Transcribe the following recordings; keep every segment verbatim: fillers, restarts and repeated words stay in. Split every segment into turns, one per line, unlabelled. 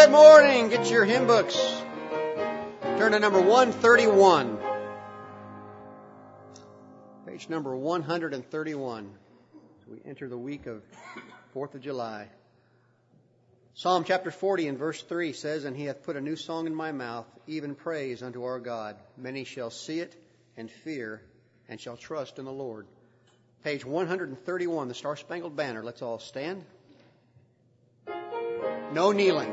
Good morning. Get your hymn books. Turn to number one thirty-one. Page number one thirty-one. As we enter the week of fourth of July. Psalm chapter forty and verse three says, "And he hath put a new song in my mouth, even praise unto our God. Many shall see it and fear, and shall trust in the Lord." Page one thirty-one, the Star Spangled Banner. Let's all stand. No kneeling.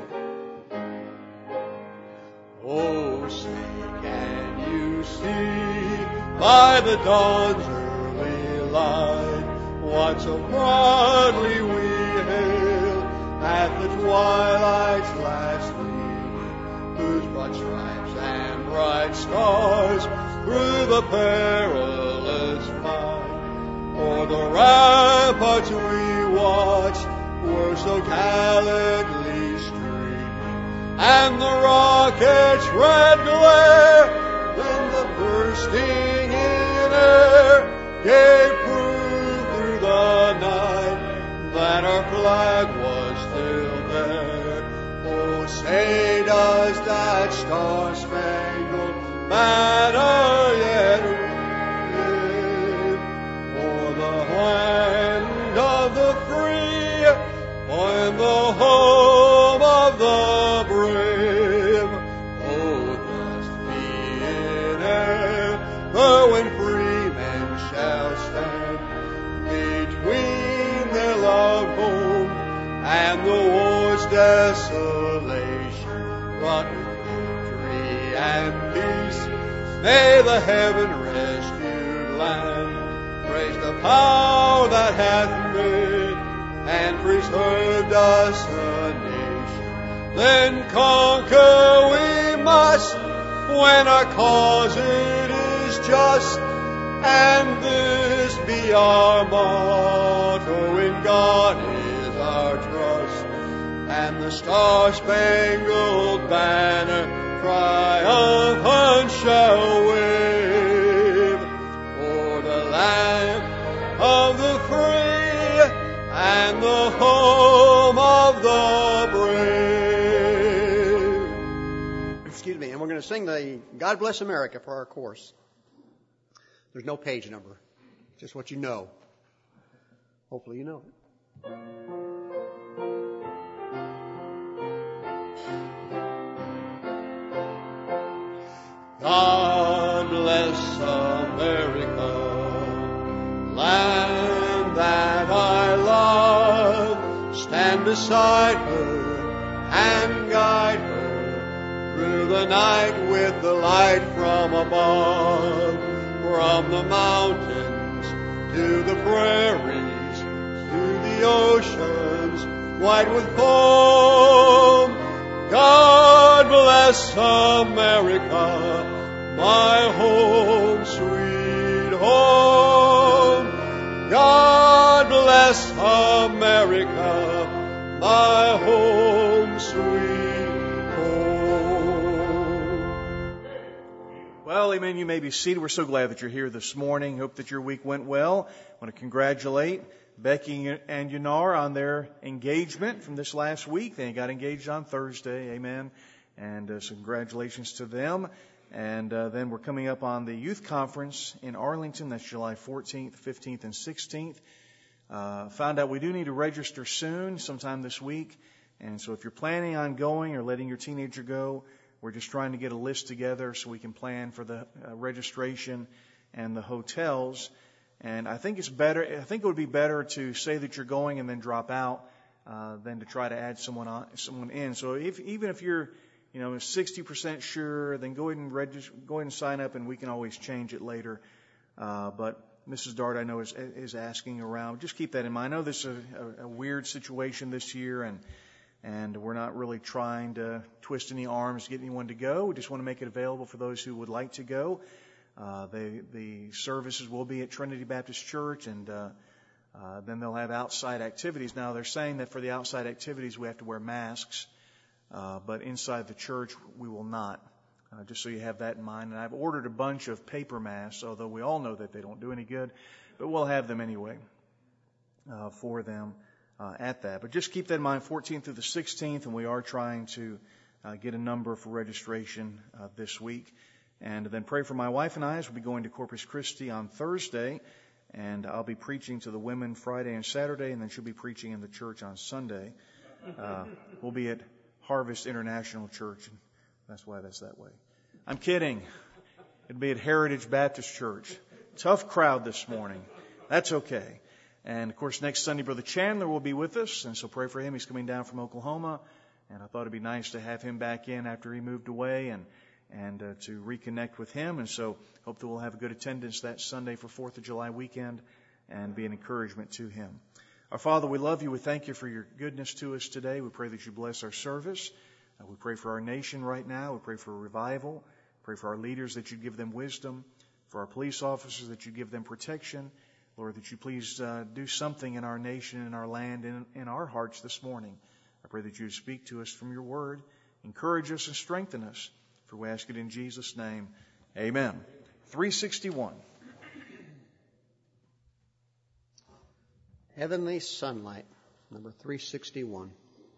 Oh, say, can you see by the dawn's early light what so proudly we hailed at the twilight's last gleam, whose broad stripes and bright stars through the perilous fight o'er the ramparts we watched were so gallantly streaming, and the rocket's red glare and the bursting in air gave proof through the night that our flag was still there. Oh, say does that star-spangled banner yet wave o'er the land of the free and the home of the brave? Oh, thus be it ever when free men shall stand between their loved home and the war's desolation, wrought with victory and peace. May the heaven-rescued land praise the power that hath made and preserved us a nation. Then conquer we must when our cause it is just, and this be our motto: in God is our trust. And the star-spangled banner triumphant shall wave o'er the land of the free and the home of the brave.
Excuse me, and we're going to sing the God Bless America for our course. There's no page number, just what you know. Hopefully you know it.
God bless America, land that I love. Stand beside her and guide her through the night with the light from above. From the mountains to the prairies, to the oceans white with foam. God bless America, my home, sweet home. God bless America, my home, sweet home.
Well, amen. You may be seated. We're so glad that you're here this morning. Hope that your week went well. I want to congratulate Becky and Yanar on their engagement from this last week. They got engaged on Thursday. Amen. And uh, so congratulations to them. And uh, then we're coming up on the youth conference in Arlington. That's July fourteenth, fifteenth, and sixteenth. Uh, found out we do need to register soon, sometime this week. And so if you're planning on going or letting your teenager go, we're just trying to get a list together so we can plan for the uh, registration and the hotels. And I think it's better, I think it would be better to say that you're going and then drop out uh, than to try to add someone on, someone in. So if, even if you're, you know, sixty percent sure, then go ahead and register, go ahead and sign up, and we can always change it later. Uh, but Missus Dart, I know, is, is asking around. Just keep that in mind. I know this is a, a, a weird situation this year, and and we're not really trying to twist any arms to get anyone to go. We just want to make it available for those who would like to go. Uh, they, the services will be at Trinity Baptist Church, and uh, uh, then they'll have outside activities. Now, they're saying that for the outside activities, we have to wear masks, uh, but inside the church, we will not, uh, just so you have that in mind. And I've ordered a bunch of paper masks, although we all know that they don't do any good, but we'll have them anyway uh, for them. uh, at that. But just keep that in mind, fourteenth through the sixteenth, and we are trying to uh, get a number for registration uh, this week. And then pray for my wife and I as we'll be going to Corpus Christi on Thursday. And I'll be preaching to the women Friday and Saturday, and then she'll be preaching in the church on Sunday. Uh, we'll be at Harvest International Church, and that's why that's that way. I'm kidding. It'll be at Heritage Baptist Church. Tough crowd this morning. That's okay. And, of course, next Sunday, Brother Chandler will be with us, and so pray for him. He's coming down from Oklahoma, and I thought it'd be nice to have him back in after he moved away, and and uh, to reconnect with him. And so hope that we'll have a good attendance that Sunday for fourth of July weekend and be an encouragement to him. Our Father, we love you. We thank you for your goodness to us today. We pray that you bless our service. Uh, we pray for our nation right now. We pray for a revival. Pray for our leaders that you give them wisdom. For our police officers that you give them protection. Lord, that you please uh, do something in our nation, in our land, in, in our hearts this morning. I pray that you speak to us from your word. Encourage us and strengthen us. For we ask it in Jesus' name. Amen. three sixty-one.
Heavenly Sunlight, number three sixty-one.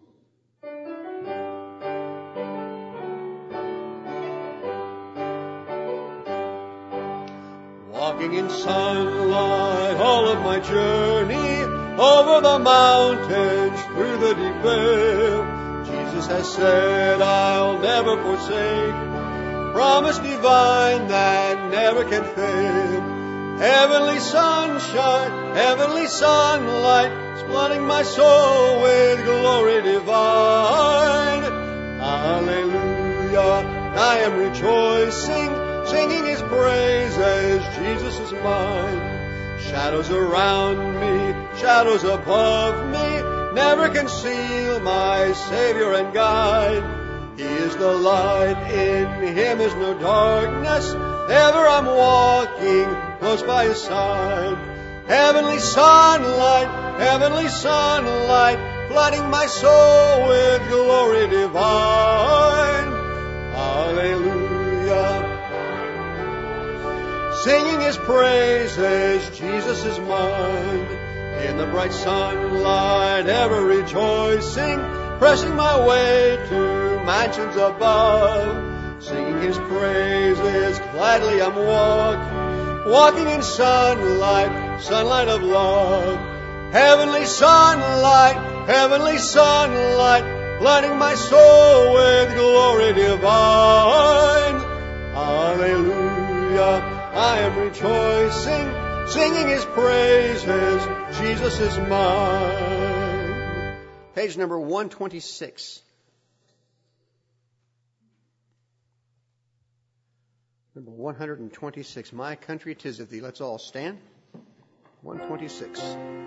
Walking in sunlight all of my journey, over the mountains, through the deep vale. Jesus has said, I'll never forsake, promise divine that never can fail. Heavenly sunshine, heavenly sunlight, flooding my soul with glory divine. Hallelujah, I am rejoicing, singing his praises, Jesus is mine. Shadows around me, shadows above me, never conceal my Savior and guide. He is the light, in him is no darkness, ever I'm walking close by his side. Heavenly sunlight, heavenly sunlight, flooding my soul with glory divine. Hallelujah. Singing his praises, Jesus is mine. In the bright sunlight, ever rejoicing, pressing my way to mansions above. Singing his praises, gladly I'm walking, walking in sunlight, sunlight of love. Heavenly sunlight, heavenly sunlight, flooding my soul with glory divine. Hallelujah. I am rejoicing, singing his praises, Jesus is mine.
Page number one twenty-six. Number one twenty-six, My Country 'Tis of Thee. Let's all stand. one twenty-six.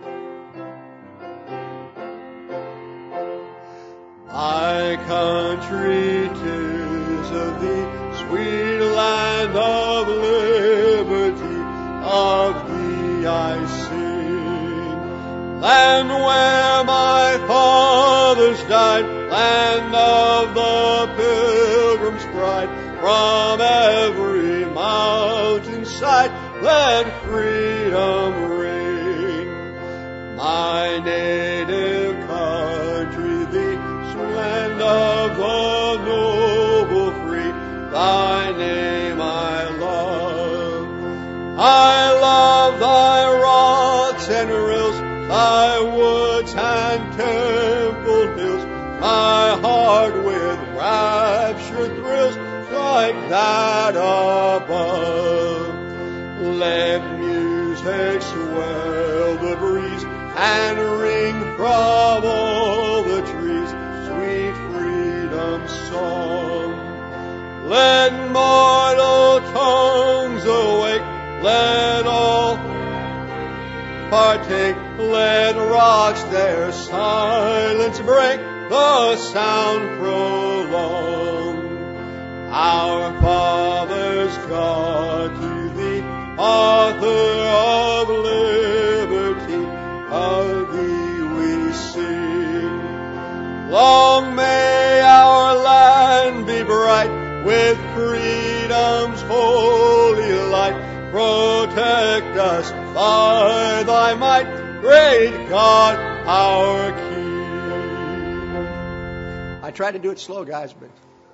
My country 'tis of thee, sweet land of liberty, of thee I sing. Land where my fathers died, land of the Pilgrim's Pride, from every mountainside let freedom ring. My native country, the land of the noble free, thy name I love. I love thy rocks and rills, thy woods and templed hills. My heart with rapture thrills like that above. Let music swell the breeze and ring from all the trees, sweet freedom's song. Let mortal tongues awake, let all partake, let rocks their silence break, the sound prolong. Our fathers, God, to thee, author of liberty, of thee we sing. Long may our land be bright with freedom's holy light. Protect us by thy might, great God, our King.
I tried to do it slow, guys, but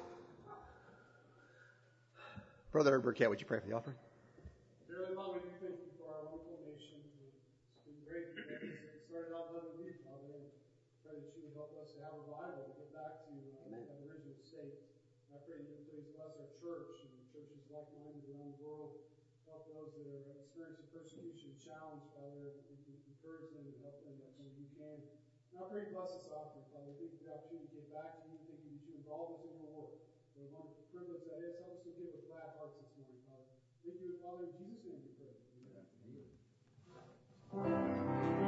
Brother Burkett, would you pray for the offering?
Dearly Father, we thank you for our wonderful nation. It's been great that it started out loving you, Father, and pray that you would help us to have a revival to get back to uh, that original state. I pray that you would please bless our church and churches like-minded around the world. Help those that are experiencing persecution, challenge, Father, encourage them and help them as only you can. And I pray you bless this offering, Father. Thank you for the opportunity to get back to you. Thank you that you involve us in your work. What a wonderful privilege that is. Help us to give with glad hearts this morning, Father. Thank you, Father, in Jesus' name we pray. Amen.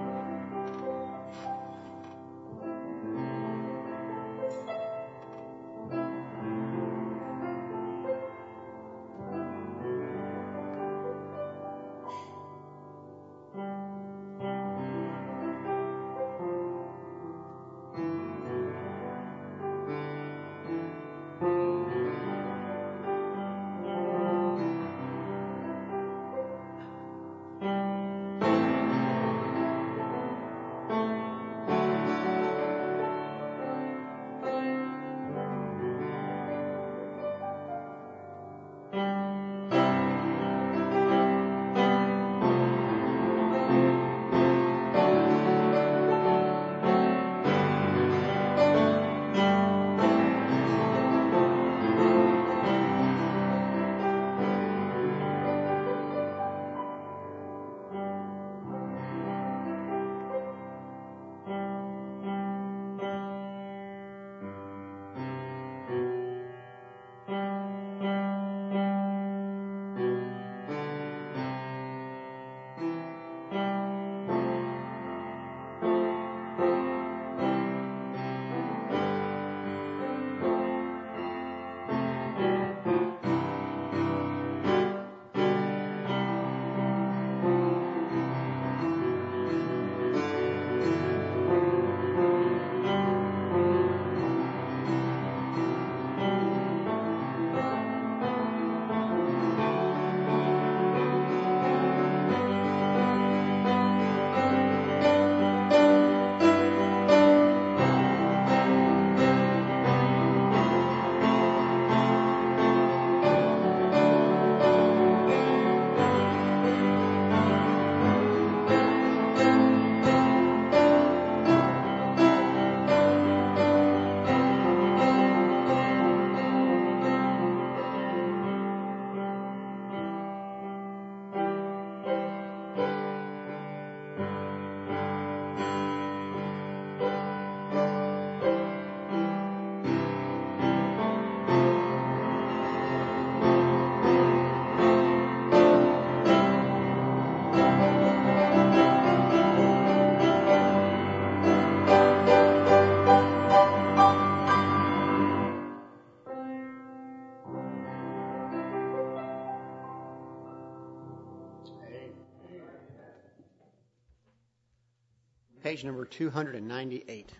Page number two hundred ninety-eight.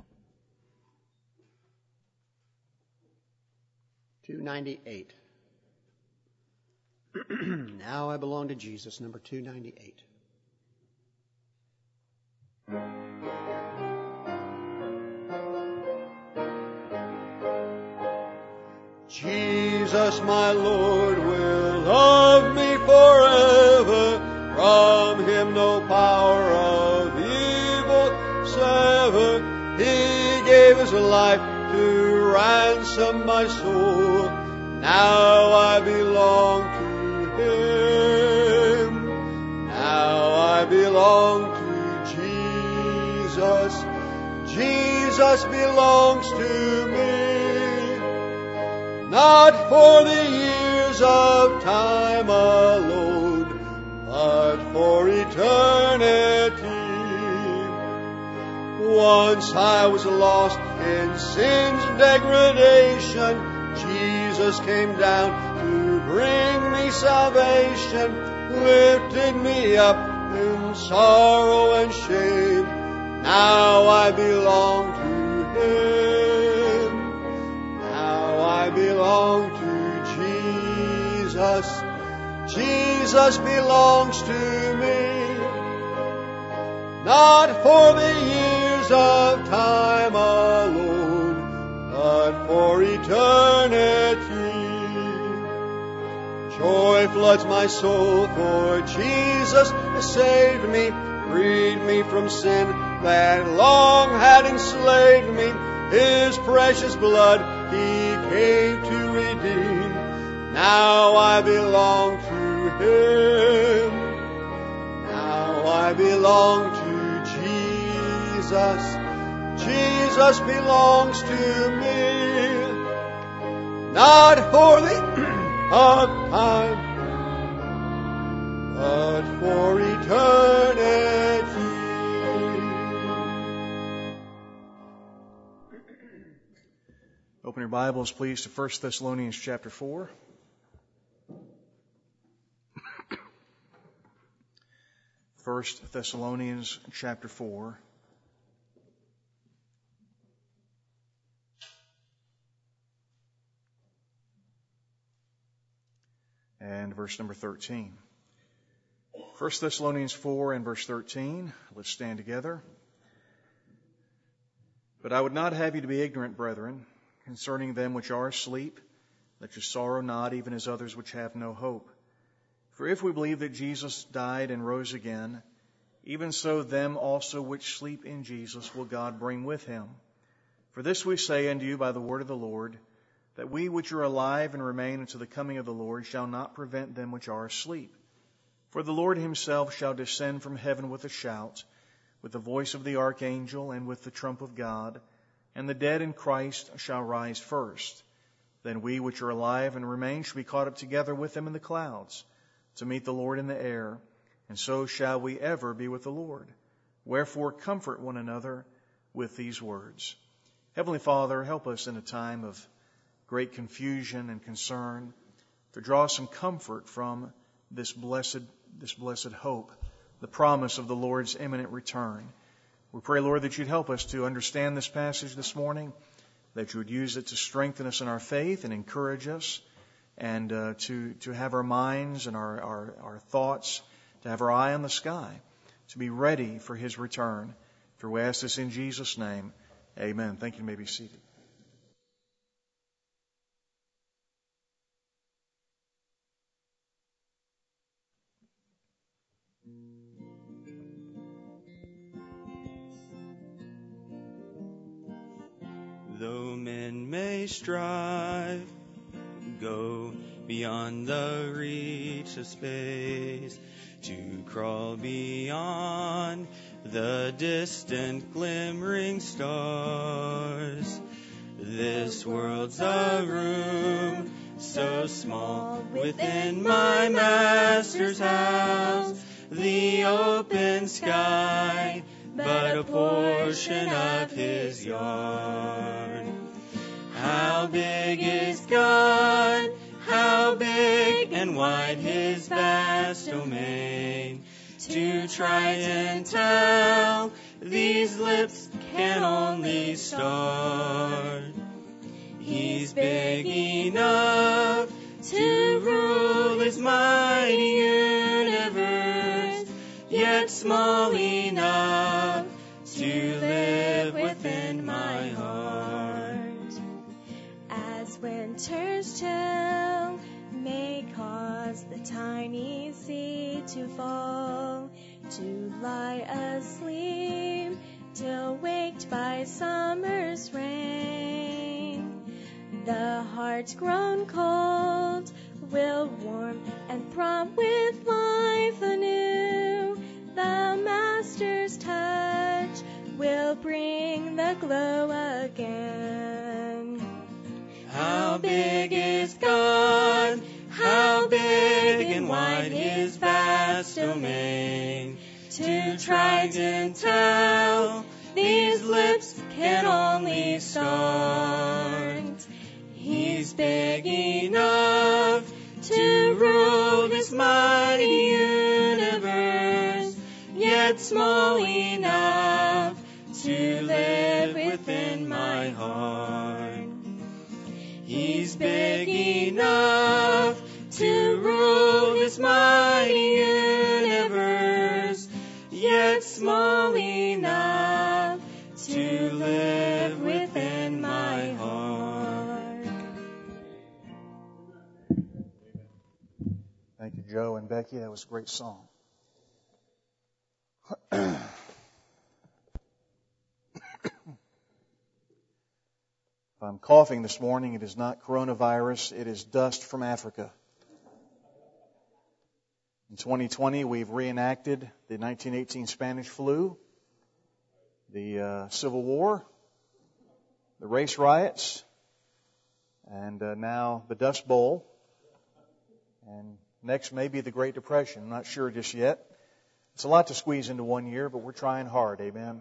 two ninety-eight. Now I belong to Jesus, number two ninety-eight.
Jesus, my Lord, will love me forever. From him no power of evil sever. He gave his life to ransom my soul. Now I belong to him. Now I belong to Jesus. Jesus belongs to me. Not for the years of time alone, but for eternity. Once I was lost in sin's degradation. Jesus came down to bring me salvation, lifted me up in sorrow and shame. Now I belong to him. Now I belong to Jesus. Jesus belongs to me. Not for the years years of time alone, but for eternity. Joy floods my soul, for Jesus has saved me, freed me from sin that long had enslaved me. His precious blood He came to redeem. Now I belong to Him. Now I belong to Jesus. Jesus belongs to me. Not for the of time, but for eternity.
Open your Bibles, please, to First Thessalonians chapter four. First Thessalonians chapter four. And verse number thirteen. First Thessalonians four and verse thirteen. Let's stand together. But I would not have you to be ignorant, brethren, concerning them which are asleep, that you sorrow not, even as others which have no hope. For if we believe that Jesus died and rose again, even so them also which sleep in Jesus will God bring with Him. For this we say unto you by the word of the Lord, that we which are alive and remain unto the coming of the Lord shall not prevent them which are asleep. For the Lord Himself shall descend from heaven with a shout, with the voice of the archangel, and with the trump of God, and the dead in Christ shall rise first. Then we which are alive and remain shall be caught up together with them in the clouds, to meet the Lord in the air, and so shall we ever be with the Lord. Wherefore comfort one another with these words. Heavenly Father, help us in a time of great confusion and concern to draw some comfort from this blessed, this blessed hope, the promise of the Lord's imminent return. We pray, Lord, that you'd help us to understand this passage this morning, that you would use it to strengthen us in our faith and encourage us, and uh, to, to have our minds and our, our, our thoughts, to have our eye on the sky, to be ready for His return. For we ask this in Jesus' name. Amen. Thank you. You may be seated.
Though men may strive, go beyond the reach of space, to crawl beyond the distant glimmering stars. This world's a room so small within my Master's house, the open sky but a portion of His yard. How big is God? How big and wide His vast domain? To try and tell, these lips can only start. He's big enough to rule His mighty universe, yet small enough to live within my heart.
As winter's chill may cause the tiny seed to fall, to lie asleep till waked by summer's rain, the heart grown cold will warm and throb with life anew. The Master's touch will bring the glow again.
How big is God? How big and wide His vast domain? To try and tell, these lips can only start. He's big enough to rule this mighty universe, yet small enough to live within my heart. He's big enough to rule this mighty universe, yet small enough
Thank you, Joe and Becky. That was a great song. If I'm coughing this morning, it is not coronavirus, it is dust from Africa. In twenty twenty, we've reenacted the nineteen eighteen Spanish flu, the uh, Civil War, the race riots, and uh, now the Dust Bowl. And next may be the Great Depression. I'm not sure just yet. It's a lot to squeeze into one year, but we're trying hard. Amen.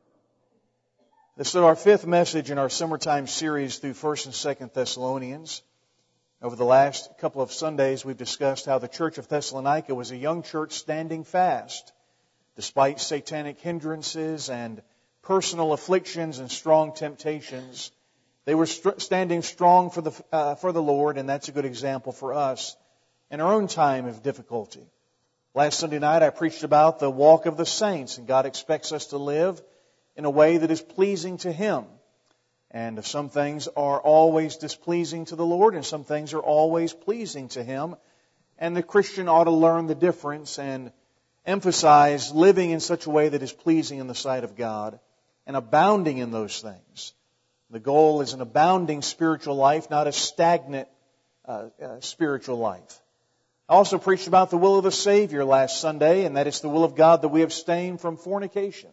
This is our fifth message in our summertime series through First and Second Thessalonians. Over the last couple of Sundays, we've discussed how the church of Thessalonica was a young church standing fast, despite satanic hindrances and personal afflictions and strong temptations. They were st- standing strong for the uh, for the Lord, and that's a good example for us in our own time of difficulty. Last Sunday night, I preached about the walk of the saints, and God expects us to live in a way that is pleasing to Him. And some things are always displeasing to the Lord, and some things are always pleasing to Him. And the Christian ought to learn the difference and emphasize living in such a way that is pleasing in the sight of God and abounding in those things. The goal is an abounding spiritual life, not a stagnant uh, uh, spiritual life. I also preached about the will of the Savior last Sunday, and that it's the will of God that we abstain from fornication,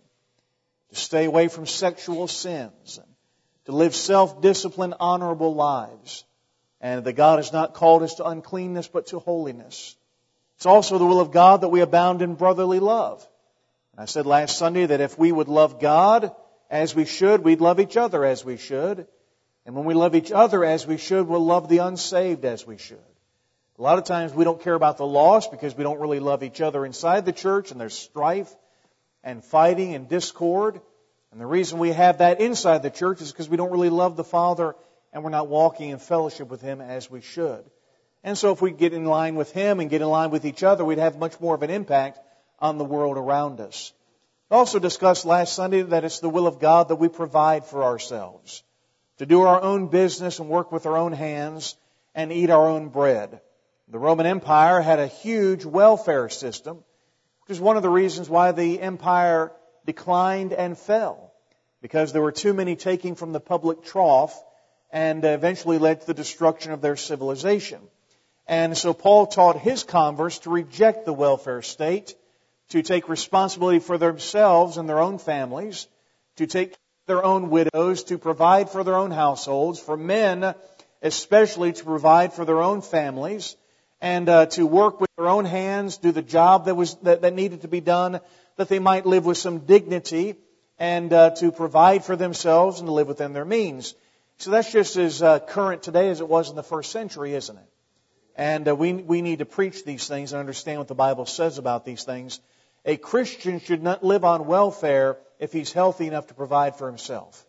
to stay away from sexual sins, and to live self-disciplined, honorable lives, and that God has not called us to uncleanness but to holiness. It's also the will of God that we abound in brotherly love. I said last Sunday that if we would love God as we should, we'd love each other as we should. And when we love each other as we should, we'll love the unsaved as we should. A lot of times we don't care about the lost because we don't really love each other inside the church, and there's strife and fighting and discord. And the reason we have that inside the church is because we don't really love the Father and we're not walking in fellowship with Him as we should. And so if we get in line with Him and get in line with each other, we'd have much more of an impact on the world around us. I also discussed last Sunday that it's the will of God that we provide for ourselves, to do our own business and work with our own hands and eat our own bread. The Roman Empire had a huge welfare system, which is one of the reasons why the empire declined and fell, because there were too many taking from the public trough and eventually led to the destruction of their civilization. And so Paul taught his converts to reject the welfare state, to take responsibility for themselves and their own families, to take their own widows, to provide for their own households, for men especially to provide for their own families, and uh, to work with their own hands, do the job that was that, that needed to be done, that they might live with some dignity, and uh, to provide for themselves and to live within their means. So that's just as uh, current today as it was in the first century, isn't it? And uh, we we need to preach these things and understand what the Bible says about these things. A Christian should not live on welfare if he's healthy enough to provide for himself.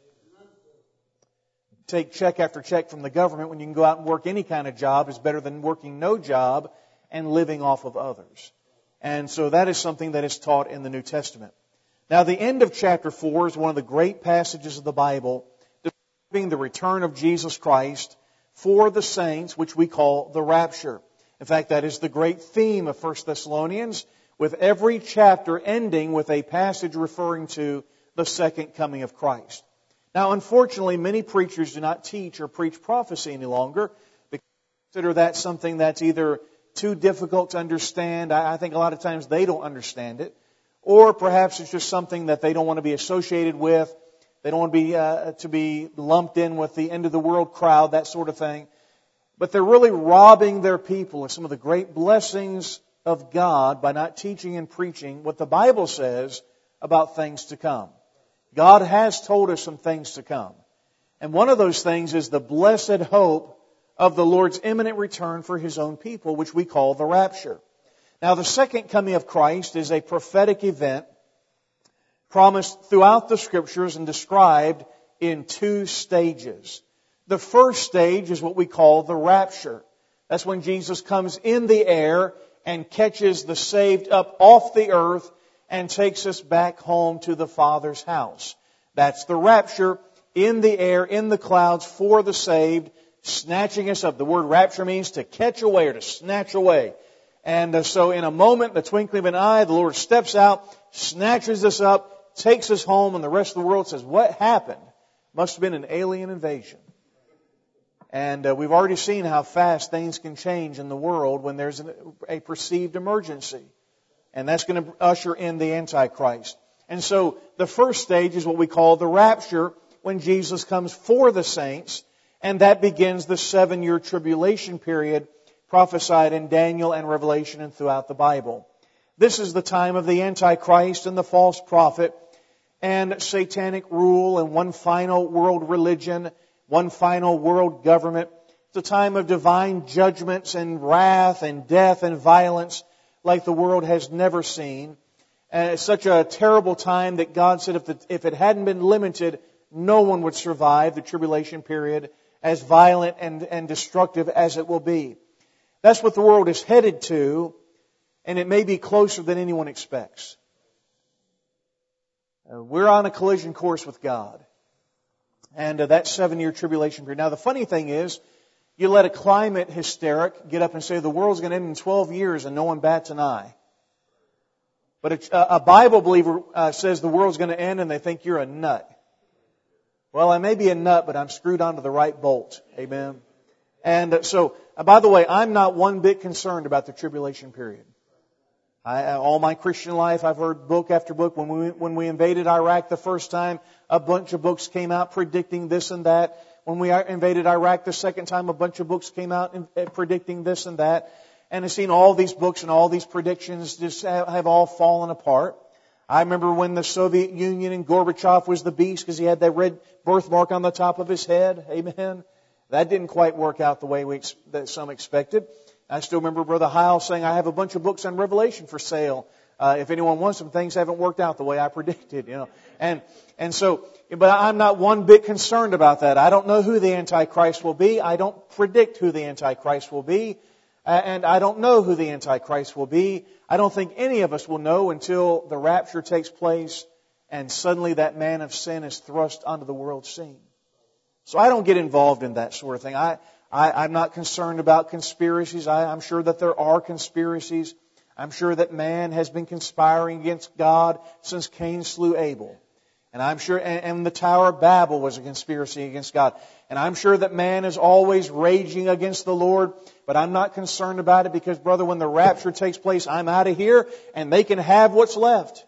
Take check after check from the government when you can go out and work any kind of job is better than working no job and living off of others. And so that is something that is taught in the New Testament. Now, the end of chapter four is one of the great passages of the Bible describing the return of Jesus Christ for the saints, which we call the rapture. In fact, that is the great theme of First Thessalonians, with every chapter ending with a passage referring to the second coming of Christ. Now, unfortunately, many preachers do not teach or preach prophecy any longer because they consider that something that's either too difficult to understand. I think a lot of times they don't understand it. Or perhaps it's just something that they don't want to be associated with. They don't want to be, uh, to be lumped in with the end of the world crowd, that sort of thing. But they're really robbing their people of some of the great blessings of God by not teaching and preaching what the Bible says about things to come. God has told us some things to come. And one of those things is the blessed hope of the Lord's imminent return for His own people, which we call the rapture. Now, the second coming of Christ is a prophetic event promised throughout the Scriptures and described in two stages. The first stage is what we call the rapture. That's when Jesus comes in the air and catches the saved up off the earth and takes us back home to the Father's house. That's the rapture, in the air, in the clouds, for the saved, snatching us up. The word rapture means to catch away or to snatch away. And uh, so in a moment, the twinkling of an eye, the Lord steps out, snatches us up, takes us home, and the rest of the world says, what happened? Must have been an alien invasion. And uh, we've already seen how fast things can change in the world when there's an, a perceived emergency. And that's going to usher in the Antichrist. And so the first stage is what we call the rapture, when Jesus comes for the saints. And that begins the seven-year tribulation period prophesied in Daniel and Revelation and throughout the Bible. This is the time of the Antichrist and the false prophet and satanic rule and one final world religion, one final world government. It's a time of divine judgments and wrath and death and violence like the world has never seen. And it's such a terrible time that God said if, the, if it hadn't been limited, no one would survive the tribulation period, as violent and, and destructive as it will be. That's what the world is headed to, and it may be closer than anyone expects. Uh, we're on a collision course with God. And uh, that seven-year tribulation period. Now, the funny thing is, you let a climate hysteric get up and say the world's going to end in twelve years and no one bats an eye. But a, a Bible believer uh, says the world's going to end and they think you're a nut. Well, I may be a nut, but I'm screwed onto the right bolt. Amen. And uh, so, uh, by the way, I'm not one bit concerned about the tribulation period. I, uh, all my Christian life, I've heard book after book. When we when we invaded Iraq the first time, a bunch of books came out predicting this and that. When we invaded Iraq the second time, a bunch of books came out in, uh, predicting this and that. And I've seen all these books and all these predictions just have, have all fallen apart. I remember when the Soviet Union and Gorbachev was the beast because he had that red birthmark on the top of his head. Amen. That didn't quite work out the way we that some expected. I still remember Brother Heil saying, I have a bunch of books on Revelation for sale. Uh, if anyone wants them, things haven't worked out the way I predicted, you know. And, and so, but I'm not one bit concerned about that. I don't know who the Antichrist will be. I don't predict who the Antichrist will be. Uh, and I don't know who the Antichrist will be. I don't think any of us will know until the rapture takes place and suddenly that man of sin is thrust onto the world scene. So I don't get involved in that sort of thing. I, I, I'm not concerned about conspiracies. I, I'm sure that there are conspiracies. I'm sure that man has been conspiring against God since Cain slew Abel. And I'm sure, and, and the Tower of Babel was a conspiracy against God. And I'm sure that man is always raging against the Lord, but I'm not concerned about it because, brother, when the rapture takes place, I'm out of here and they can have what's left.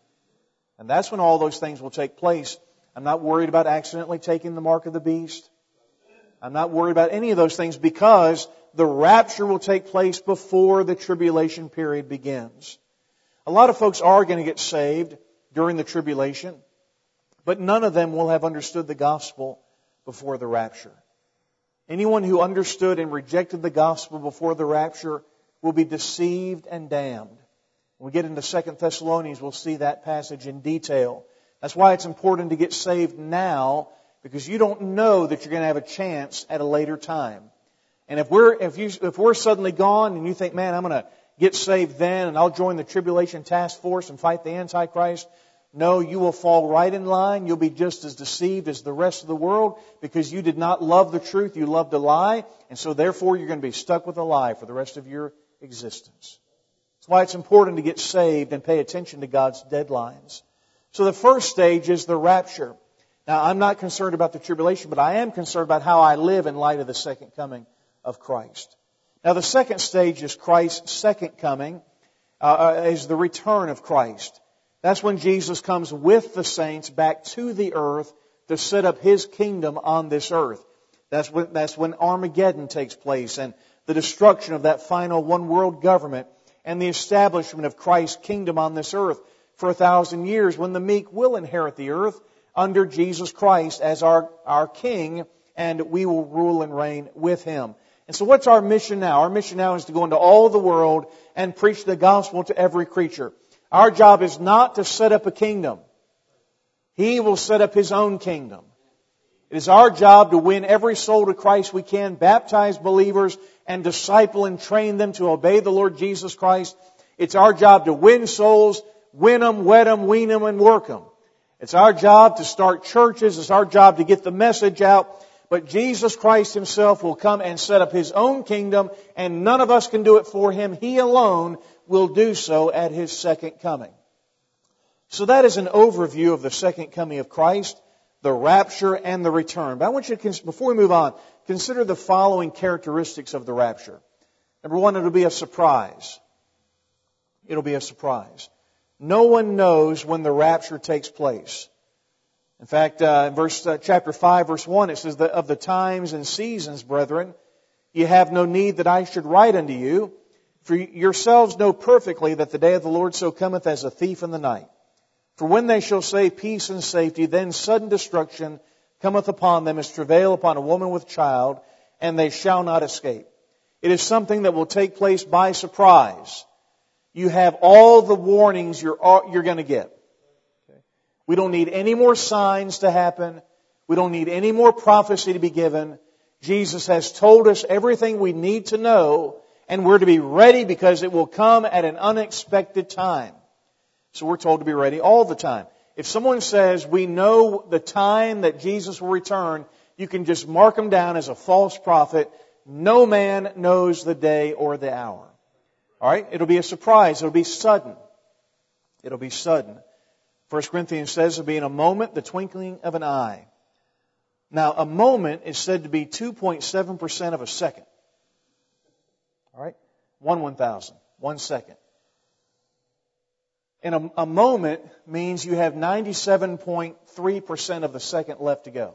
And that's when all those things will take place. I'm not worried about accidentally taking the mark of the beast. I'm not worried about any of those things because the rapture will take place before the tribulation period begins. A lot of folks are going to get saved during the tribulation, but none of them will have understood the gospel before the rapture. Anyone who understood and rejected the gospel before the rapture will be deceived and damned. When we get into Second Thessalonians, we'll see that passage in detail. That's why it's important to get saved now, because you don't know that you're going to have a chance at a later time. And if we're if you if we're suddenly gone and you think, man, I'm going to get saved then and I'll join the tribulation task force and fight the Antichrist, no, you will fall right in line. You'll be just as deceived as the rest of the world because you did not love the truth. You loved a lie. And so therefore you're going to be stuck with a lie for the rest of your existence. That's why it's important to get saved and pay attention to God's deadlines. So the first stage is the rapture. Now, I'm not concerned about the tribulation, but I am concerned about how I live in light of the second coming of Christ. Now, the second stage is Christ's second coming, uh, is the return of Christ. That's when Jesus comes with the saints back to the earth to set up His kingdom on this earth. That's when, that's when Armageddon takes place and the destruction of that final one world government and the establishment of Christ's kingdom on this earth for a thousand years, when the meek will inherit the earth under Jesus Christ as our, our King, and we will rule and reign with Him. And so what's our mission now? Our mission now is to go into all the world and preach the gospel to every creature. Our job is not to set up a kingdom. He will set up His own kingdom. It is our job to win every soul to Christ we can, baptize believers, and disciple and train them to obey the Lord Jesus Christ. It's our job to win souls, win them, wed them, wean them, and work them. It's our job to start churches. It's our job to get the message out. But Jesus Christ Himself will come and set up His own kingdom, and none of us can do it for Him. He alone will do so at His second coming. So that is an overview of the second coming of Christ, the rapture and the return. But I want you to, before we move on, consider the following characteristics of the rapture. Number one, it'll be a surprise. It'll be a surprise. No one knows when the rapture takes place. In fact, uh, in verse uh, chapter five, verse one, it says that of the times and seasons, brethren, you have no need that I should write unto you, for yourselves know perfectly that the day of the Lord so cometh as a thief in the night. For when they shall say peace and safety, then sudden destruction cometh upon them as travail upon a woman with child, and they shall not escape. It is something that will take place by surprise. You have all the warnings you're, you're going to get. We don't need any more signs to happen. We don't need any more prophecy to be given. Jesus has told us everything we need to know, and we're to be ready because it will come at an unexpected time. So we're told to be ready all the time. If someone says we know the time that Jesus will return, you can just mark them down as a false prophet. No man knows the day or the hour. All right? It'll be a surprise. It'll be sudden. It'll be sudden. First Corinthians says it'll be in a moment, the twinkling of an eye. Now, a moment is said to be two point seven percent of a second. All right? One one thousand. One second. And a, a moment means you have ninety-seven point three percent of the second left to go.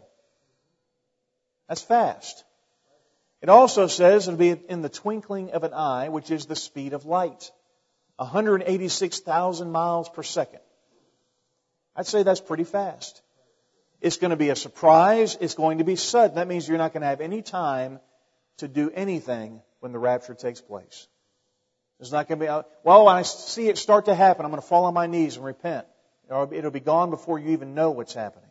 That's fast. It also says it'll be in the twinkling of an eye, which is the speed of light. one hundred eighty-six thousand miles per second. I'd say that's pretty fast. It's going to be a surprise. It's going to be sudden. That means you're not going to have any time to do anything when the rapture takes place. It's not going to be, well, when I see it start to happen, I'm going to fall on my knees and repent. It'll be gone before you even know what's happening.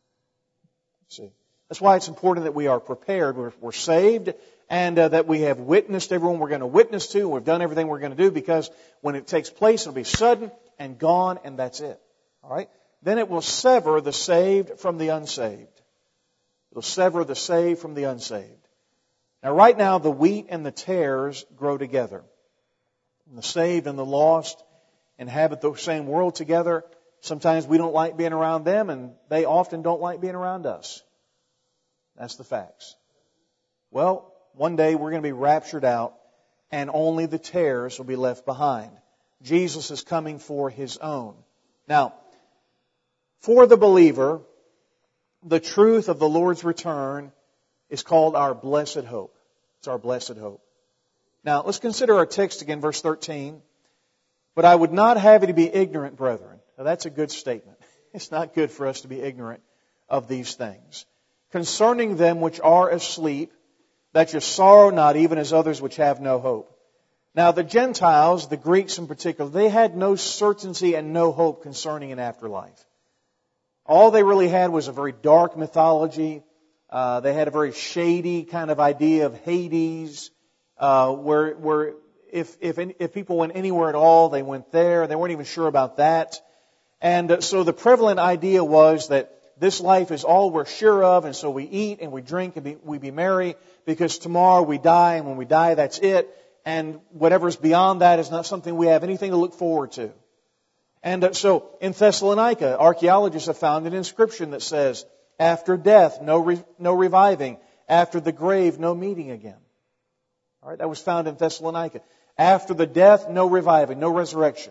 See, that's why it's important that we are prepared. We're, we're saved, and uh, that we have witnessed everyone we're going to witness to. We've done everything we're going to do, because when it takes place, it'll be sudden and gone, and that's it. All right? Then it will sever the saved from the unsaved. It will sever the saved from the unsaved. Now, right now, the wheat and the tares grow together. And the saved and the lost inhabit the same world together. Sometimes we don't like being around them, and they often don't like being around us. That's the facts. Well, one day we're going to be raptured out, and only the tares will be left behind. Jesus is coming for His own. Now, for the believer, the truth of the Lord's return is called our blessed hope. It's our blessed hope. Now, let's consider our text again, verse thirteen. But I would not have you to be ignorant, brethren. Now, that's a good statement. It's not good for us to be ignorant of these things. Concerning them which are asleep, that you sorrow not, even as others which have no hope. Now, the Gentiles, the Greeks in particular, they had no certainty and no hope concerning an afterlife. All they really had was a very dark mythology. Uh, they had a very shady kind of idea of Hades, uh, where, where if, if, if people went anywhere at all, they went there. They weren't even sure about that. And so the prevalent idea was that this life is all we're sure of, and so we eat and we drink and be, we be merry, because tomorrow we die, and when we die, that's it. And whatever's beyond that is not something we have anything to look forward to. And so in Thessalonica, archaeologists have found an inscription that says, after death, no re, no reviving. After the grave, no meeting again. All right, that was found in Thessalonica. After the death, no reviving, no resurrection.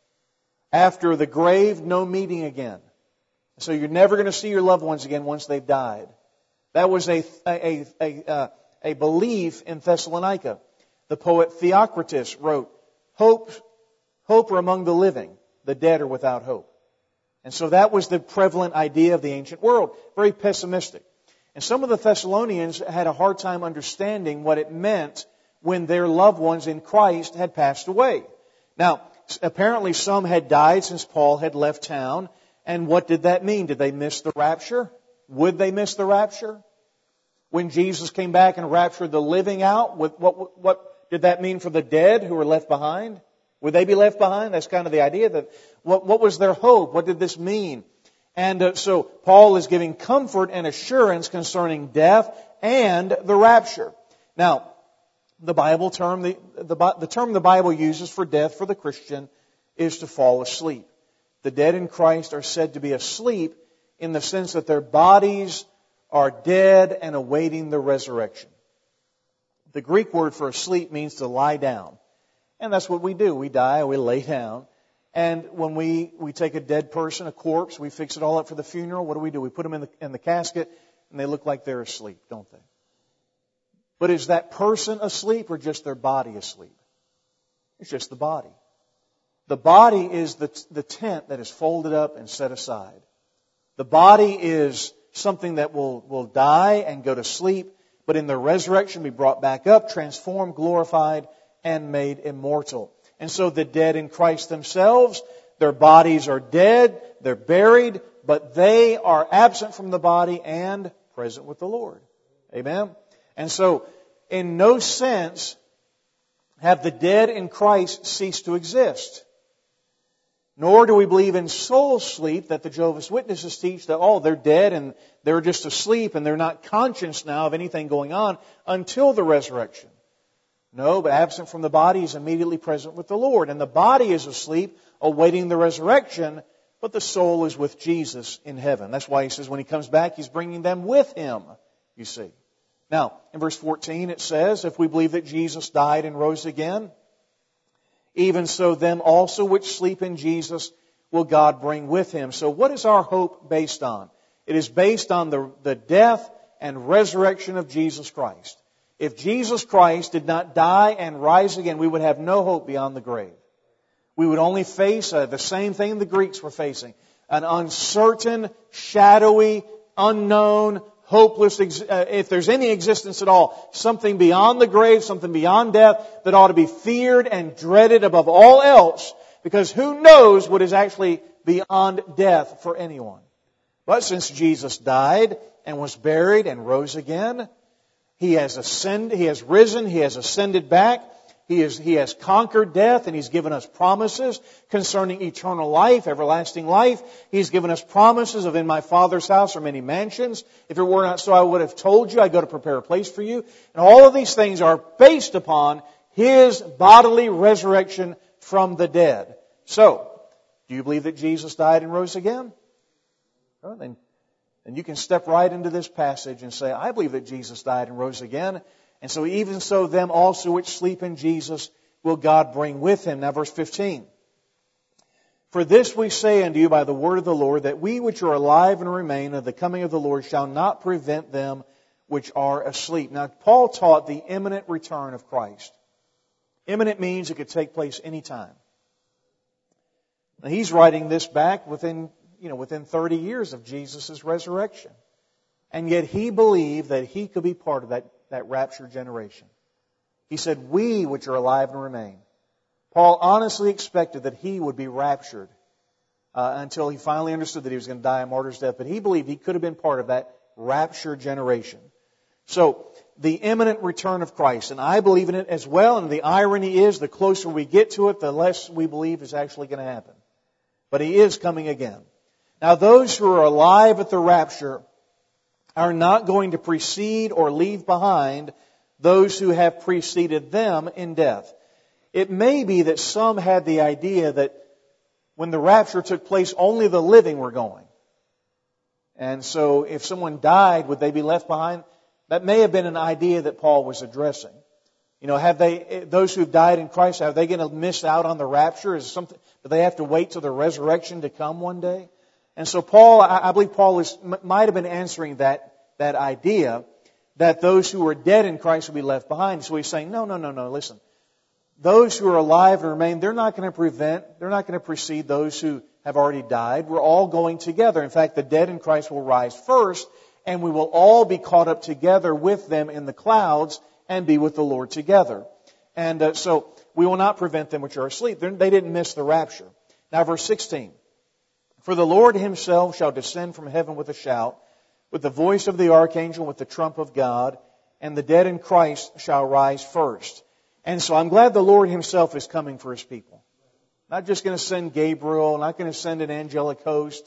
After the grave, no meeting again. So you're never going to see your loved ones again once they've died. That was a, a, a, a, a belief in Thessalonica. The poet Theocritus wrote, Hope, hope are among the living. The dead are without hope. And so that was the prevalent idea of the ancient world. Very pessimistic. And some of the Thessalonians had a hard time understanding what it meant when their loved ones in Christ had passed away. Now, apparently some had died since Paul had left town. And what did that mean? Did they miss the rapture? Would they miss the rapture? When Jesus came back and raptured the living out, what, what, what did that mean for the dead who were left behind? Would they be left behind? That's kind of the idea. That what, what was their hope? What did this mean? And uh, so Paul is giving comfort and assurance concerning death and the rapture. Now, the Bible term, the, the, the term the Bible uses for death for the Christian is to fall asleep. The dead in Christ are said to be asleep in the sense that their bodies are dead and awaiting the resurrection. The Greek word for asleep means to lie down. And that's what we do. We die, we lay down. And when we, we take a dead person, a corpse, we fix it all up for the funeral, what do we do? We put them in the, in the casket and they look like they're asleep, don't they? But is that person asleep or just their body asleep? It's just the body. The body is the, the tent that is folded up and set aside. The body is something that will, will die and go to sleep, but in the resurrection be brought back up, transformed, glorified, and made immortal. And so the dead in Christ themselves, their bodies are dead, they're buried, but they are absent from the body and present with the Lord. Amen? And so, in no sense have the dead in Christ ceased to exist. Nor do we believe in soul sleep that the Jehovah's Witnesses teach that, oh, they're dead and they're just asleep and they're not conscious now of anything going on until the resurrection. No, but absent from the body is immediately present with the Lord. And the body is asleep, awaiting the resurrection, but the soul is with Jesus in heaven. That's why he says when he comes back, he's bringing them with him, you see. Now, in verse fourteen it says, if we believe that Jesus died and rose again, even so them also which sleep in Jesus will God bring with him. So what is our hope based on? It is based on the, the death and resurrection of Jesus Christ. If Jesus Christ did not die and rise again, we would have no hope beyond the grave. We would only face uh, the same thing the Greeks were facing. An uncertain, shadowy, unknown, hopeless, ex- uh, if there's any existence at all, something beyond the grave, something beyond death that ought to be feared and dreaded above all else, because who knows what is actually beyond death for anyone. But since Jesus died and was buried and rose again, He has ascended, He has risen, He has ascended back. He, is, he has conquered death and He's given us promises concerning eternal life, everlasting life. He's given us promises of in my Father's house are many mansions. If it were not so, I would have told you, I go to prepare a place for you. And all of these things are based upon His bodily resurrection from the dead. So, do you believe that Jesus died and rose again? Well, then, then you can step right into this passage and say, I believe that Jesus died and rose again. And so even so them also which sleep in Jesus will God bring with Him. Now verse fifteen. For this we say unto you by the word of the Lord, that we which are alive and remain of the coming of the Lord shall not prevent them which are asleep. Now Paul taught the imminent return of Christ. Imminent means it could take place any time. Now he's writing this back within, you know, within thirty years of Jesus' resurrection. And yet he believed that he could be part of that that rapture generation. He said, we which are alive and remain. Paul honestly expected that he would be raptured uh, until he finally understood that he was going to die a martyr's death. But he believed he could have been part of that rapture generation. So, the imminent return of Christ. And I believe in it as well. And the irony is, the closer we get to it, the less we believe is actually going to happen. But He is coming again. Now, those who are alive at the rapture are not going to precede or leave behind those who have preceded them in death. It may be that some had the idea that when the rapture took place, only the living were going. And so if someone died, would they be left behind? That may have been an idea that Paul was addressing. You know, have they, those who've died in Christ, are they going to miss out on the rapture? Is something, do they have to wait till the resurrection to come one day? And so Paul, I believe Paul is, might have been answering that, that idea that those who are dead in Christ will be left behind. So he's saying, no, no, no, no, listen. Those who are alive and remain, they're not going to prevent, they're not going to precede those who have already died. We're all going together. In fact, the dead in Christ will rise first, and we will all be caught up together with them in the clouds and be with the Lord together. And uh, so we will not prevent them which are asleep. They're, they didn't miss the rapture. Now verse sixteen. For the Lord Himself shall descend from heaven with a shout, with the voice of the archangel, with the trump of God, and the dead in Christ shall rise first. And so I'm glad the Lord Himself is coming for His people. Not just going to send Gabriel, not going to send an angelic host.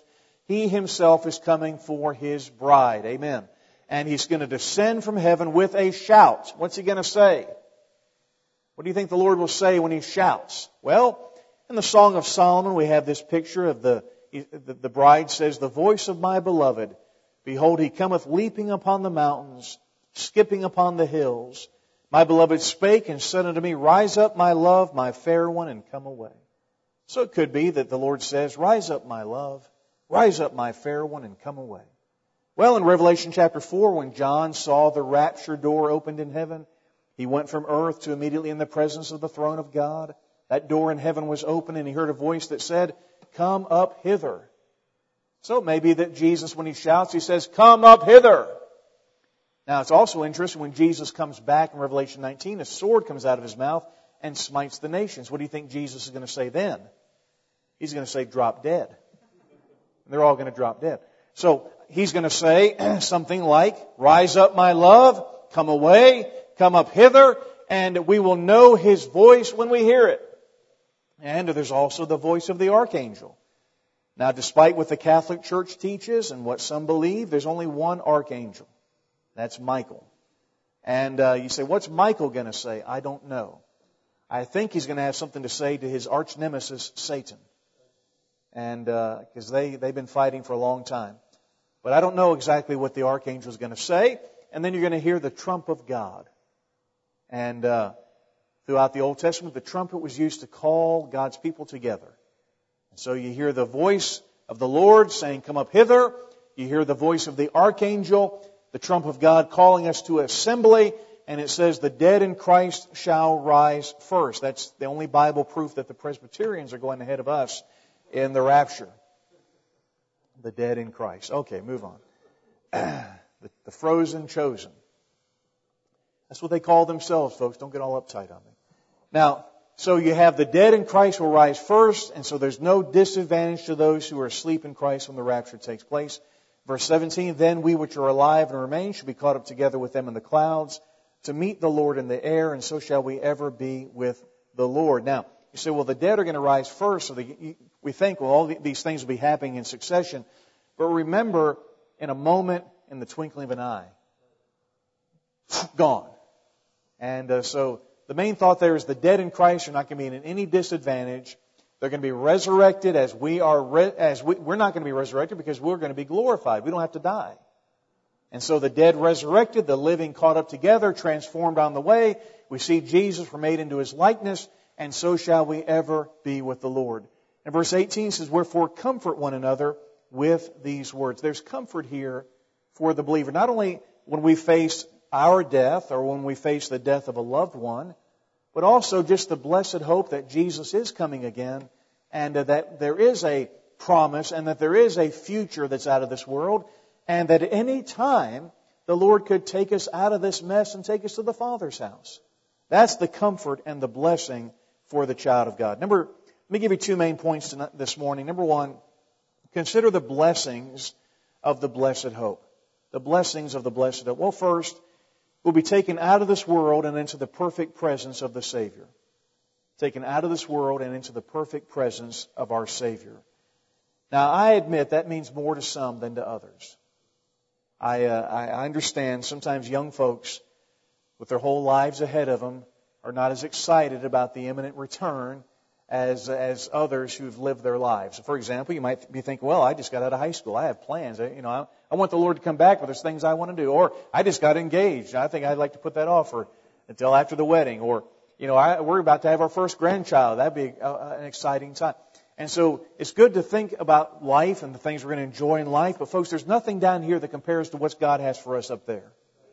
He Himself is coming for His bride. Amen. And He's going to descend from heaven with a shout. What's He going to say? What do you think the Lord will say when He shouts? Well, in the Song of Solomon, we have this picture of the, the, the bride says, "The voice of my beloved, behold, He cometh leaping upon the mountains, skipping upon the hills. My beloved spake and said unto me, Rise up, my love, my fair one, and come away." So it could be that the Lord says, "Rise up, my love, rise up, my fair one, and come away." Well, in Revelation chapter four, when John saw the rapture door opened in heaven, he went from earth to immediately in the presence of the throne of God. That door in heaven was open, and he heard a voice that said, "Come up hither." So it may be that Jesus, when He shouts, He says, "Come up hither." Now, it's also interesting when Jesus comes back in Revelation nineteen, a sword comes out of His mouth and smites the nations. What do you think Jesus is going to say then? He's going to say, "Drop dead." And they're all going to drop dead. So He's going to say something like, "Rise up, my love, come away, come up hither," and we will know His voice when we hear it. And there's also the voice of the archangel. Now, despite what the Catholic Church teaches and what some believe, there's only one archangel. That's Michael. And uh, you say, what's Michael going to say? I don't know. I think he's going to have something to say to his arch nemesis, Satan. And because uh, they, they've been fighting for a long time. But I don't know exactly what the archangel is going to say. And then you're going to hear the trump of God. And uh, throughout the Old Testament, the trumpet was used to call God's people together. And so you hear the voice of the Lord saying, "Come up hither." You hear the voice of the archangel, the trump of God calling us to assembly. And it says, "The dead in Christ shall rise first." That's the only Bible proof that the Presbyterians are going ahead of us in the rapture. The dead in Christ. Okay, move on. the, the frozen chosen. That's what they call themselves, folks. Don't get all uptight on me. Now, so you have the dead in Christ will rise first, and so there's no disadvantage to those who are asleep in Christ when the rapture takes place. Verse seventeen, "Then we which are alive and remain shall be caught up together with them in the clouds to meet the Lord in the air, and so shall we ever be with the Lord." Now, you say, well, the dead are going to rise first, so the, we think, well, all these things will be happening in succession. But remember, in a moment, in the twinkling of an eye, gone. And uh, so the main thought there is the dead in Christ are not going to be in any disadvantage. They're going to be resurrected as we are. Re- as we, we're not going to be resurrected because we're going to be glorified. We don't have to die. And so the dead resurrected, the living caught up together, transformed on the way. We see Jesus, we're made into His likeness, and so shall we ever be with the Lord. And verse eighteen says, "Wherefore comfort one another with these words." There's comfort here for the believer. Not only when we face our death or when we face the death of a loved one, but also just the blessed hope that Jesus is coming again and that there is a promise and that there is a future that's out of this world and that at any time the Lord could take us out of this mess and take us to the Father's house. That's the comfort and the blessing for the child of God. Number, let me give you two main points tonight, this morning. Number one, consider the blessings of the blessed hope. The blessings of the blessed hope. Well, first, we'll be taken out of this world and into the perfect presence of the Savior. Taken out of this world and into the perfect presence of our Savior. Now, I admit that means more to some than to others. I, uh, I understand sometimes young folks, with their whole lives ahead of them, are not as excited about the imminent return as as others who've lived their lives. For example, you might be thinking, well, I just got out of high school. I have plans. I, you know, I, I want the Lord to come back, but there's things I want to do. Or I just got engaged. I think I'd like to put that off for, until after the wedding. Or, you know, I, we're about to have our first grandchild. That'd be a, a, an exciting time. And so it's good to think about life and the things we're going to enjoy in life. But folks, there's nothing down here that compares to what God has for us up there.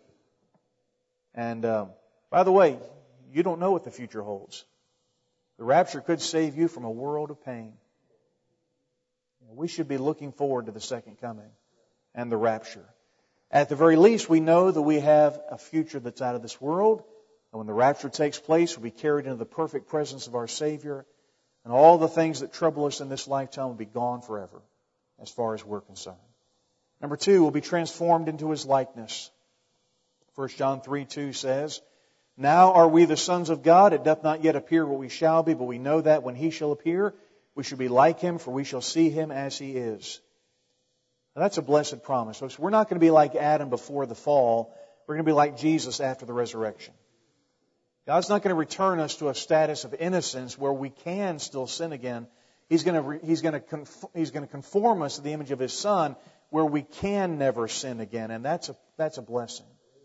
And um, by the way, you don't know what the future holds. The rapture could save you from a world of pain. We should be looking forward to the second coming and the rapture. At the very least, we know that we have a future that's out of this world. And when the rapture takes place, we'll be carried into the perfect presence of our Savior. And all the things that trouble us in this lifetime will be gone forever, as far as we're concerned. Number two, we'll be transformed into His likeness. First John three two says, "Now are we the sons of God? It doth not yet appear what we shall be, but we know that when He shall appear, we shall be like Him, for we shall see Him as He is." Now, that's a blessed promise. Folks, we're not going to be like Adam before the fall. We're going to be like Jesus after the resurrection. God's not going to return us to a status of innocence where we can still sin again. He's going to, re, he's going to, conf, he's going to conform us to the image of His Son where we can never sin again. And that's a, that's a blessing.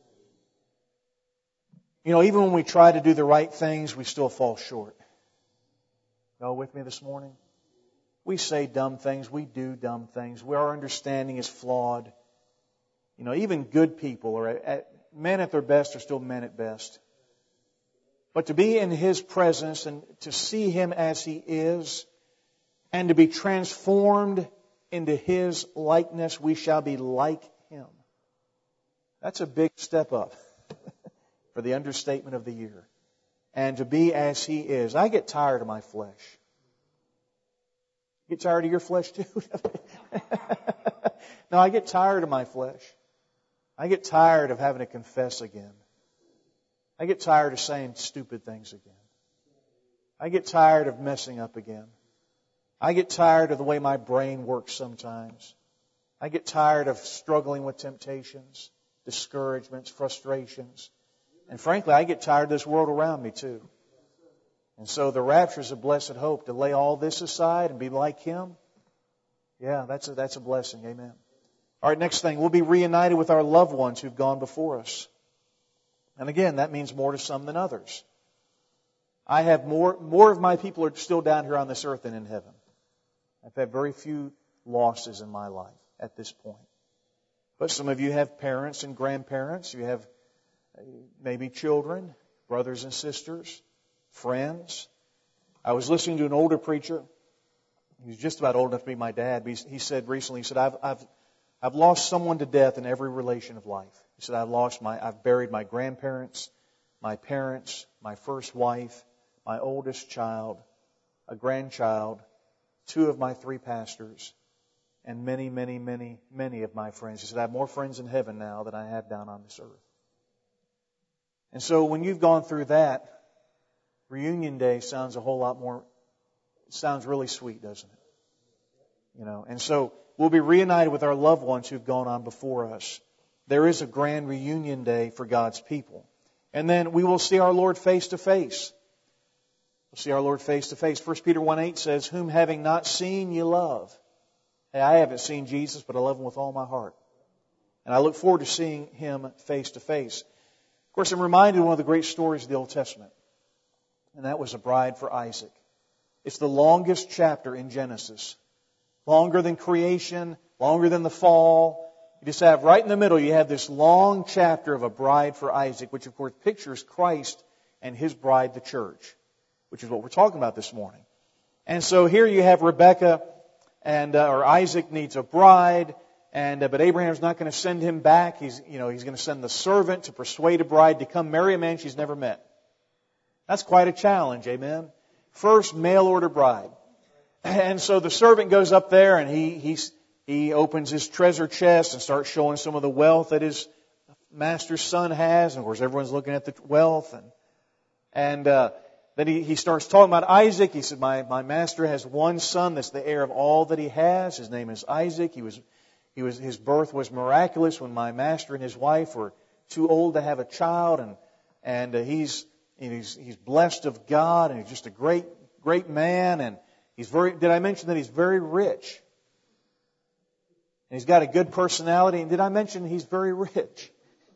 You know, even when we try to do the right things, we still fall short. Y'all with me this morning? We say dumb things. We do dumb things. Our understanding is flawed. You know, even good people, are at, men at their best are still men at best. But to be in His presence and to see Him as He is and to be transformed into His likeness, we shall be like Him. That's a big step up for the understatement of the year. And to be as He is. I get tired of my flesh. You get tired of your flesh too? No, I get tired of my flesh. I get tired of having to confess again. I get tired of saying stupid things again. I get tired of messing up again. I get tired of the way my brain works sometimes. I get tired of struggling with temptations, discouragements, frustrations. And frankly, I get tired of this world around me too. And so the rapture is a blessed hope to lay all this aside and be like Him. Yeah, that's a, that's a blessing. Amen. All right, next thing. We'll be reunited with our loved ones who've gone before us. And again, that means more to some than others. I have more, more of my people are still down here on this earth than in heaven. I've had very few losses in my life at this point. But some of you have parents and grandparents. You have maybe children, brothers and sisters, friends. I was listening to an older preacher. He was just about old enough to be my dad. But he said recently, he said, I've, I've, I've lost someone to death in every relation of life. He said, I've lost my, I've buried my grandparents, my parents, my first wife, my oldest child, a grandchild, two of my three pastors, and many, many, many, many of my friends. He said, I have more friends in heaven now than I have down on this earth. And so when you've gone through that, reunion day sounds a whole lot more, it sounds really sweet, doesn't it? You know, and so we'll be reunited with our loved ones who've gone on before us. There is a grand reunion day for God's people. And then we will see our Lord face to face. We'll see our Lord face to face. First Peter one eight says, whom having not seen you love. Hey, I haven't seen Jesus, but I love Him with all my heart. And I look forward to seeing Him face to face. Of course, I'm reminded of one of the great stories of the Old Testament. And that was a bride for Isaac. It's the longest chapter in Genesis. Longer than creation, longer than the fall. You just have right in the middle, you have this long chapter of a bride for Isaac, which of course pictures Christ and His bride, the church, which is what we're talking about this morning. And so here you have Rebekah, and uh, or Isaac needs a bride, and uh, but Abraham's not going to send him back. He's you know he's going to send the servant to persuade a bride to come marry a man she's never met. That's quite a challenge, amen. First mail order bride, and so the servant goes up there and he he's. He opens his treasure chest and starts showing some of the wealth that his master's son has. And of course, everyone's looking at the wealth. And and uh, then he, he starts talking about Isaac. He said, my, my master has one son that's the heir of all that he has. His name is Isaac. He was, he was, his birth was miraculous when my master and his wife were too old to have a child. And, and uh, he's, he's, he's blessed of God, and he's just a great, great man. And he's very, did I mention that he's very rich? And he's got a good personality. And did I mention he's very rich?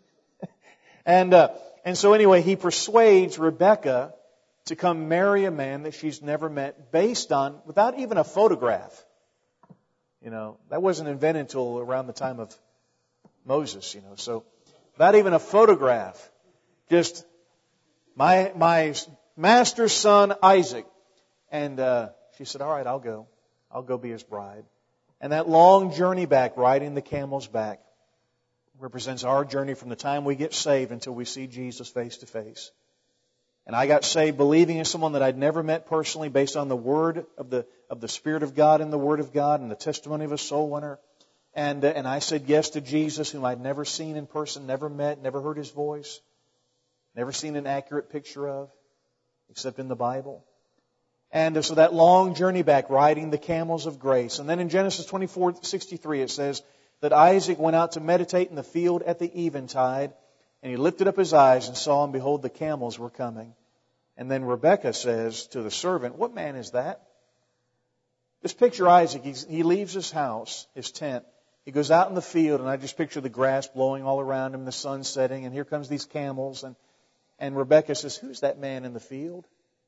and uh, and so anyway, he persuades Rebekah to come marry a man that she's never met, based on, without even a photograph. You know, that wasn't invented until around the time of Moses, you know. So, without even a photograph, just my my master's son, Isaac. And uh, she said, all right, I'll go. I'll go be his bride. And that long journey back, riding the camel's back, represents our journey from the time we get saved until we see Jesus face to face. And I got saved believing in someone that I'd never met personally, based on the word of the of the Spirit of God and the Word of God and the testimony of a soul winner. And uh, and I said yes to Jesus, whom I'd never seen in person, never met, never heard His voice, never seen an accurate picture of, except in the Bible. And so that long journey back, riding the camels of grace. And then in Genesis twenty-four sixty-three it says, that Isaac went out to meditate in the field at the eventide, and he lifted up his eyes and saw, and behold, the camels were coming. And then Rebekah says to the servant, what man is that? Just picture Isaac. He's, he leaves his house, his tent. He goes out in the field, and I just picture the grass blowing all around him, the sun setting, and here comes these camels. And, and Rebekah says, who's that man in the field?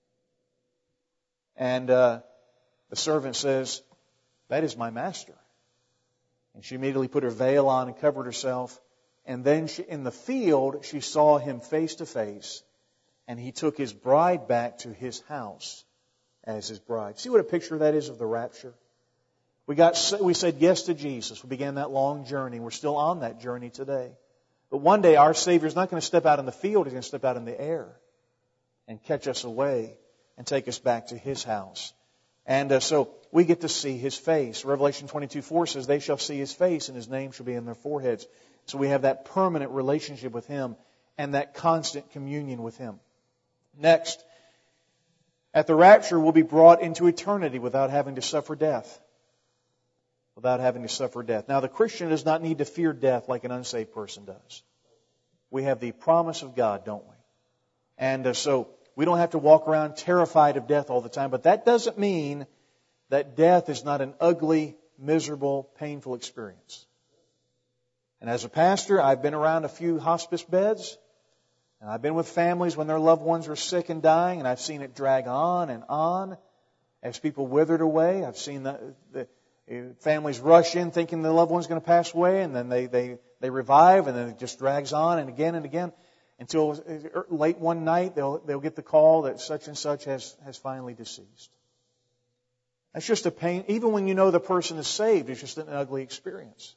And uh, the servant says, that is my master. And she immediately put her veil on and covered herself. And then she, in the field, she saw him face to face. And he took his bride back to his house as his bride. See what a picture that is of the rapture? We got, we said yes to Jesus. We began that long journey. We're still on that journey today. But one day our Savior is not going to step out in the field. He's going to step out in the air and catch us away and take us back to His house. And uh, so we get to see His face. Revelation twenty-two four says, they shall see His face and His name shall be in their foreheads. So we have that permanent relationship with Him and that constant communion with Him. Next, at the rapture, we'll be brought into eternity without having to suffer death. Without having to suffer death. Now, the Christian does not need to fear death like an unsaved person does. We have the promise of God, don't we? And uh, so we don't have to walk around terrified of death all the time. But that doesn't mean that death is not an ugly, miserable, painful experience. And as a pastor, I've been around a few hospice beds. And I've been with families when their loved ones were sick and dying. And I've seen it drag on and on as people withered away. I've seen the... the families rush in thinking the loved one's going to pass away, and then they, they, they revive, and then it just drags on and again and again until late one night they'll, they'll get the call that such and such has, has finally deceased. That's just a pain. Even when you know the person is saved, it's just an ugly experience.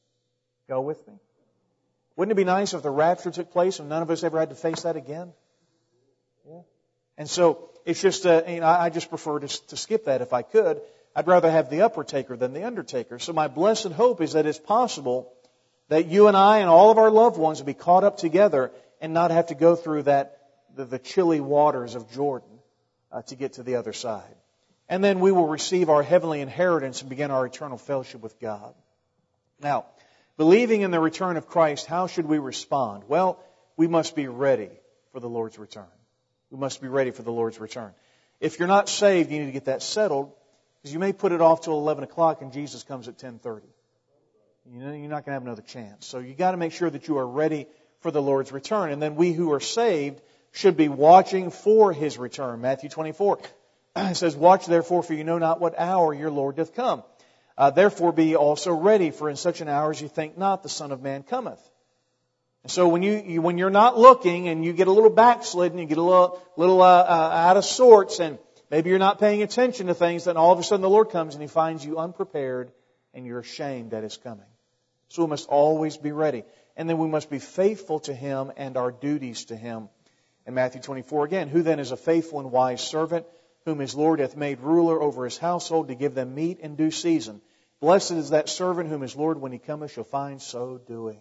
Go with me? Wouldn't it be nice if the rapture took place and none of us ever had to face that again? Yeah. And so it's just, uh, you know, I just prefer to, to skip that if I could. I'd rather have the upper taker than the undertaker. So my blessed hope is that it's possible that you and I and all of our loved ones will be caught up together and not have to go through that the, the chilly waters of Jordan uh, to get to the other side. And then we will receive our heavenly inheritance and begin our eternal fellowship with God. Now, believing in the return of Christ, how should we respond? Well, we must be ready for the Lord's return. We must be ready for the Lord's return. If you're not saved, you need to get that settled. Because you may put it off till eleven o'clock and Jesus comes at ten thirty. You know, you're not going to have another chance. So you've got to make sure that you are ready for the Lord's return. And then we who are saved should be watching for His return. Matthew twenty-four it says, watch therefore, for you know not what hour your Lord doth come. Uh, therefore be ye also ready, for in such an hour as you think not, the Son of Man cometh. And so when, you, you, when you're not looking and you get a little backslidden, you get a little, little uh, uh, out of sorts, and maybe you're not paying attention to things, then all of a sudden the Lord comes and He finds you unprepared and you're ashamed that His coming. So we must always be ready. And then we must be faithful to Him and our duties to Him. In Matthew twenty-four again, who then is a faithful and wise servant, whom his Lord hath made ruler over his household to give them meat in due season? Blessed is that servant whom his Lord when He cometh shall find so doing.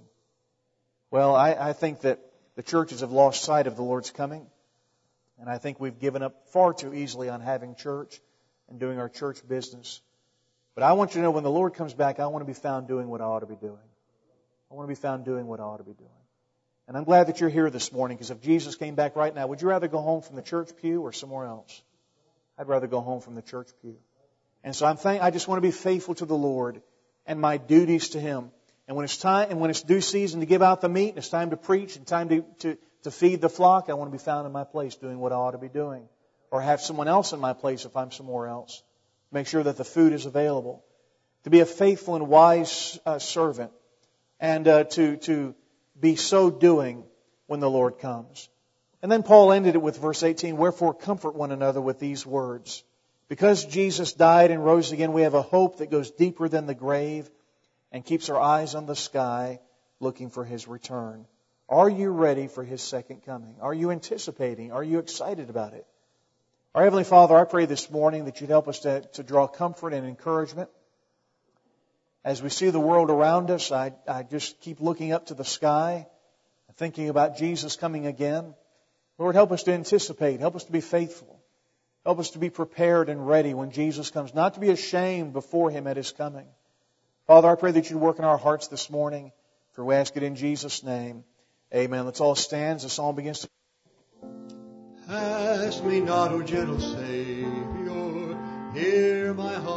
Well, I, I think that the churches have lost sight of the Lord's coming. And I think we've given up far too easily on having church and doing our church business. But I want you to know when the Lord comes back, I want to be found doing what I ought to be doing. I want to be found doing what I ought to be doing. And I'm glad that you're here this morning, because if Jesus came back right now, would you rather go home from the church pew or somewhere else? I'd rather go home from the church pew. And so I'm thank, I just want to be faithful to the Lord and my duties to Him. And when it's time, and when it's due season to give out the meat, and it's time to preach, and time to, to, to feed the flock, I want to be found in my place doing what I ought to be doing. Or have someone else in my place if I'm somewhere else. Make sure that the food is available. To be a faithful and wise uh, servant. And uh, to, to be so doing when the Lord comes. And then Paul ended it with verse eighteen, wherefore comfort one another with these words. Because Jesus died and rose again, we have a hope that goes deeper than the grave and keeps our eyes on the sky, looking for His return. Are you ready for His second coming? Are you anticipating? Are you excited about it? Our Heavenly Father, I pray this morning that You'd help us to, to draw comfort and encouragement. As we see the world around us, I, I just keep looking up to the sky, thinking about Jesus coming again. Lord, help us to anticipate. Help us to be faithful. Help us to be prepared and ready when Jesus comes. Not to be ashamed before Him at His coming, Father, I pray that you'd work in our hearts this morning, for we ask it in Jesus' name. Amen. Let's all stand as the song begins to...
Ask me not, O gentle Savior, hear my heart.